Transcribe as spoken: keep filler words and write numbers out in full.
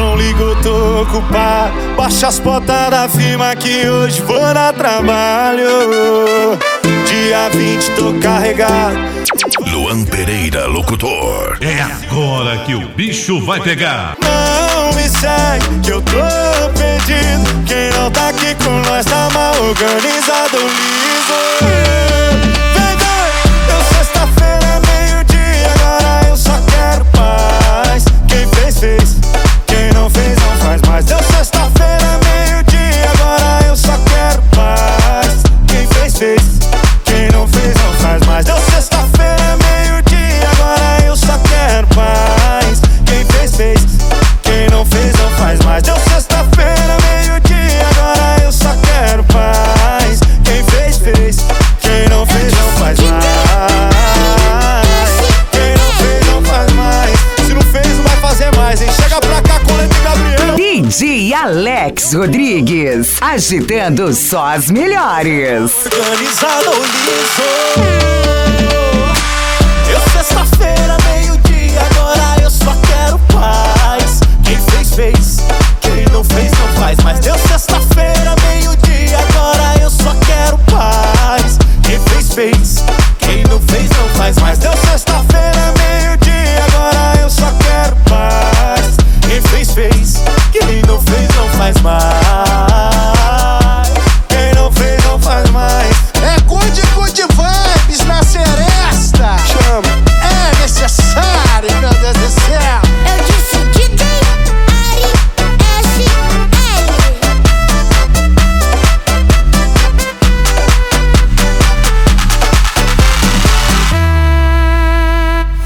não ligo, tô ocupado. Baixa as botas da firma que hoje vou dar trabalho. Dia vinte tô carregado. Luan Pereira, locutor. É agora que o bicho vai pegar. Não me segue que eu tô perdido. Quem não tá aqui com nós tá mal organizado, liso. Vem, vem, eu sexta-feira, meio-dia. Agora eu só quero paz. Quem fez, fez. Quem não fez, não faz mais. Deu sexta-feira, meio-dia. Agora eu só quero paz. Quem fez, fez. Quem não fez, não faz mais. Deu sexta-feira, meio-dia. Agora eu só quero paz. Quem fez, fez. Quem não fez, não faz mais. Deu sexta-feira, meio-dia. Agora eu só quero paz. Quem fez, fez. Quem não fez, não faz mais. Quem não fez, não faz mais. Se não fez, não vai fazer mais, hein? Chega pra cá com o Leme Gabriel. D J Alex Rodrigues, agitando só as melhores. Organizado, liso. Eu sexta-feira.